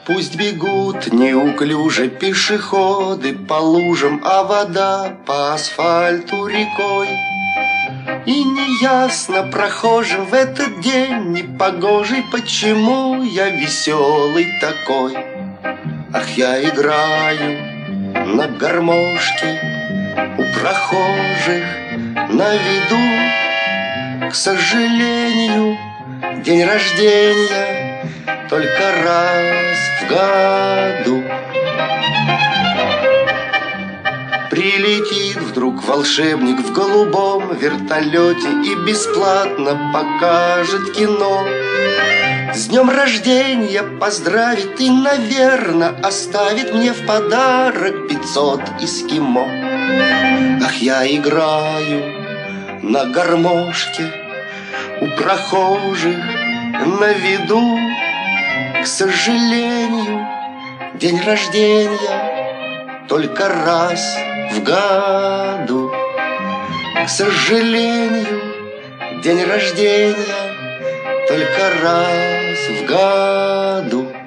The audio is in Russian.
Пусть бегут неуклюже пешеходы по лужам, а вода по асфальту рекой. И неясно прохожим в этот день непогожий, почему я веселый такой. Ах, я играю на гармошке у прохожих на виду. К сожалению, день рождения только раз в году. Прилетит вдруг волшебник в голубом вертолете и бесплатно покажет кино. С днем рождения поздравит и, наверно, оставит мне в подарок 500 эскимо. Ах, я играю на гармошке у прохожих на виду. К сожалению, день рождения только раз в году. К сожалению, день рождения только раз в году.